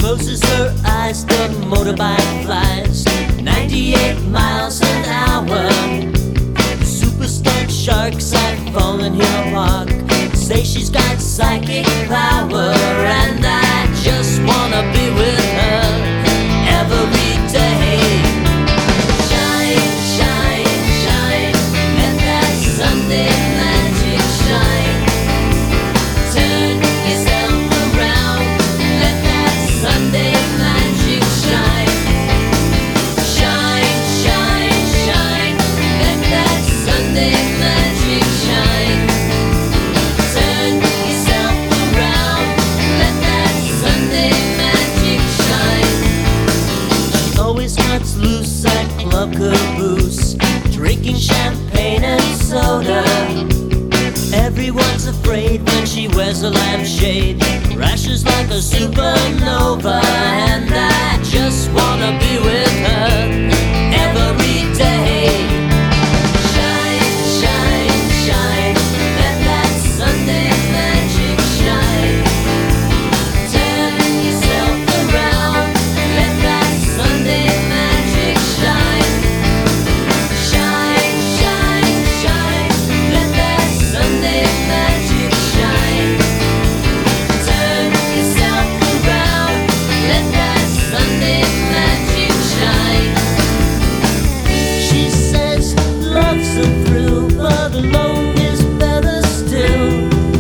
closes her eyes, the motorbike flies 98 miles an hour. Super stunt sharks at Fallen Hill Park say she's got psychic power, and I just wanna be with her every day. Shine, shine, shine, let that Sunday magic shine. Turn yourself around, let that Sunday magic shine. Shine, shine, shine, let that Sunday magic shine. Turn yourself around, let that Sunday magic shine. She always cuts loose at Club Caboose, drinking champagne and soda. Everyone's afraid when she wears a lampshade, crashes like a supernova, and I just wanna be with her every day. Shine, shine, shine, let that Sunday magic shine. Turn yourself around, let that Sunday magic shine. Shine, shine, shine, let that Sunday magic shine. Turn yourself around, let that Sunday magic shine. She says love's a thrill, but alone is better still.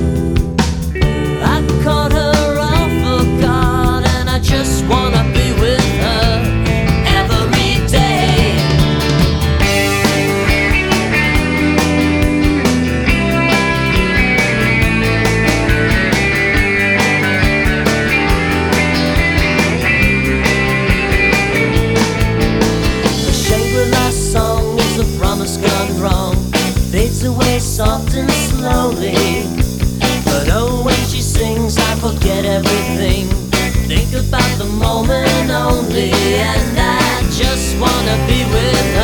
I caught her off guard, and I just wanna be with her every day. The Shangri-La song is a promise gone wrong, fades away soft and slowly. But oh, when she sings, I forget everything, think about the moment only, and I just wanna be with her